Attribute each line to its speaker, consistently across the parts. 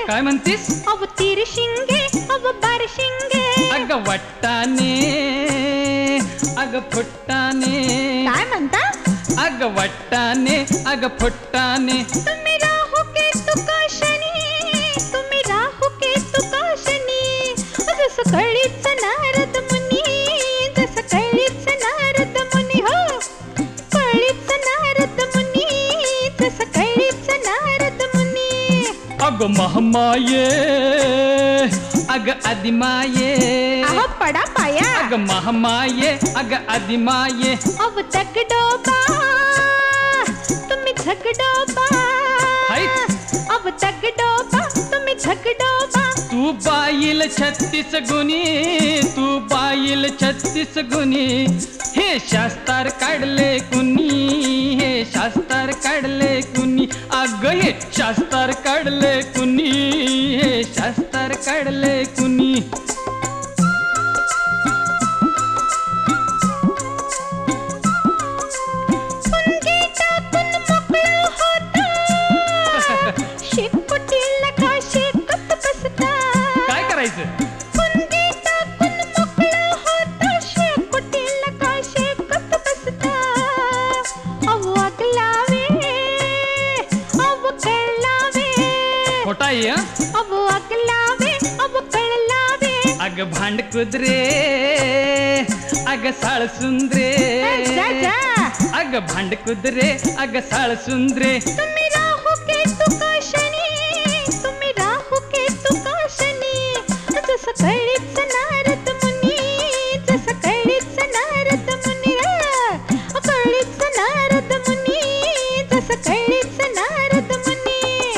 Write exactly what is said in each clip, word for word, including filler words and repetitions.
Speaker 1: काय म्हणतीस?
Speaker 2: अव तीर शिंगे अव बार शिंगे.
Speaker 1: अग वट्टाने अग फुट्टाने.
Speaker 2: काय म्हणता?
Speaker 1: अग वट्टाने अग फुट्टाने.
Speaker 2: तुम्ही राहू केतू काशनी, तुम्ही राहू केतू काशनी. जसं कळीच नारद मुनी, जसं कळीच नारद मुनी. हो कळीच नारद मुनी, जसं कळीच नारद मुनी.
Speaker 1: अग महामाये अग आदिमाये.
Speaker 2: अहो पडा पाया.
Speaker 1: अग महामाये अग आदिमाये.
Speaker 2: अव दगडोबा तुम्ही झगडोबा. अव दगडोबा तुम्ही झगडोबा.
Speaker 1: तू बाईल छत्तीस गुणी, तू बाईल छत्तीस गुणी. हे शास्त्र काढले कुणी, हे शास्त्र काढले कुणी. अग हे शास्त्र काढले कुणी, हे शास्त्र काढले कुणी.
Speaker 2: पुंगी टाकून मोकळं होता, शेकोटीला का शेकत बसता.
Speaker 1: काय करायचं?
Speaker 2: पुंगी टाकून मोकळं होता, शेकोटीला का शेकत बसता. अव आग लावे अव कळ लावे.
Speaker 1: खोटा आहे हं?
Speaker 2: अव आग लावे अव कळ लावे.
Speaker 1: अग भांड कुदरे अग साळ सुंदरे.
Speaker 2: जा जा.
Speaker 1: अग भांड कुदरे अग साळ सुंदरे.
Speaker 2: तुम्ही राहू केतू काशनी, तुम्ही राहू केतू काशनी. जसं कळीच नारद मुनी, जसं कळीच नारद मुनी. कळीच नारद मुनी, जसं कळीच नारद मुनी.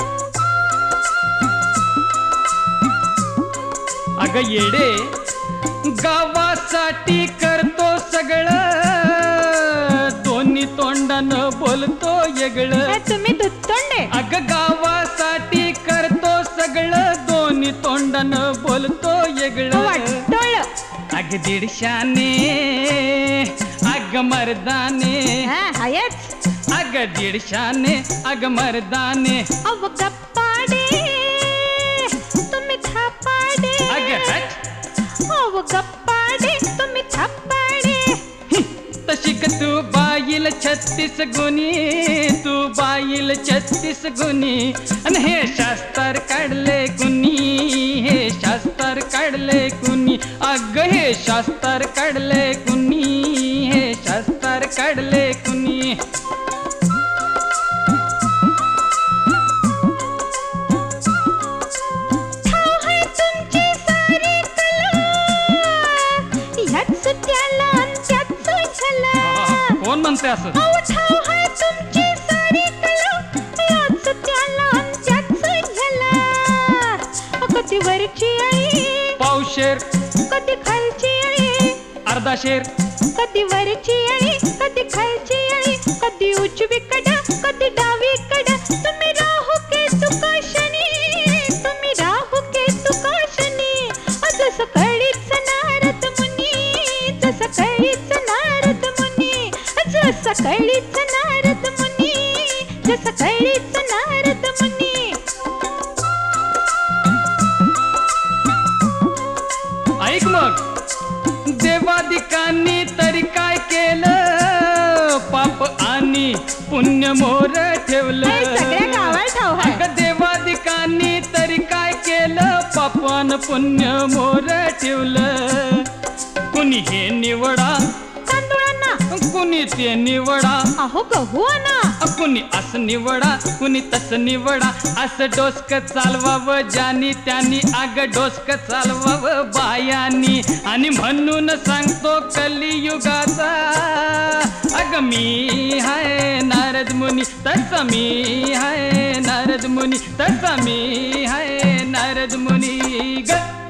Speaker 1: अग येडे गावासाठी करतो सगळं, दोन्ही तोंडानं बोलतो येगळं.
Speaker 2: तुम्ही दुत्तोंडे.
Speaker 1: अग गावासाठी करतो सगळं, दोन्ही तोंडानं बोलतो येगळं.
Speaker 2: वाटोळ.
Speaker 1: अग दीडशाने अग मर्दाने.
Speaker 2: हायच.
Speaker 1: अग दीडशाने अग मर्दाने.
Speaker 2: अव गप्पाडे तुम्ही थापाडे.
Speaker 1: अग हट.
Speaker 2: अव गप्पाडे तुम्ही थापाडे.
Speaker 1: तशी क तू बाईल छत्तीस गुणी, तू बाईल छत्तीस गुणी. आणि हे शास्त्र काढले कुणी, हे शास्त्र काढले कुणी. अग हे शास्त्र काढले कुणी, हे शास्त्र काढले कुणी.
Speaker 2: ठाव है तुमची सारी कला, ह्याच त्याला अन त्याच झाला.
Speaker 1: कोण म्हणते असं?
Speaker 2: अहो ठाव है तुमची सारी कला, ह्याच त्याला अन त्याच झाला. कधी वरची आई
Speaker 1: पावशेर
Speaker 2: कधी खालची आई.
Speaker 1: अर्धा शेर.
Speaker 2: कधी वरची आई कधी खालची आई. कधी उजवीकडं कधी डावीकडं. तुम्ही राहू केतू काशनी, तुम्ही राहू केतू काशनी. जसं कळीच नारद मुनी, जसं कळीच नारद मुनी. जसं कळीच नारद मुनी, जसं कळीच नारद मुनी.
Speaker 1: ऐक मग, देवादिकांनी तरी काय केलं, पाप आणि पुण्य मोर ठेवलं.
Speaker 2: हे सगळ्या गावाला ठाव आहे.
Speaker 1: अगं देवादिकांनी तरी काय केलं, पाप आणि पुण्य मोर ठेवलं. कुणी हे निवडा
Speaker 2: तांदूळांना,
Speaker 1: कुणी ते निवडा.
Speaker 2: अहो गहू आणा.
Speaker 1: कुणी असं निवडा कुणी तसं निवडा. असं डोसक चालवावं ज्यानी त्यांनी, अग डोसक चालवावं बायांनी. आणि म्हणून सांगतो कलियुगाचा, अग मी हाय नारद मुनी, तसा मी हाय नारद मुनी, तसा मी हाय नारद मुनी ग.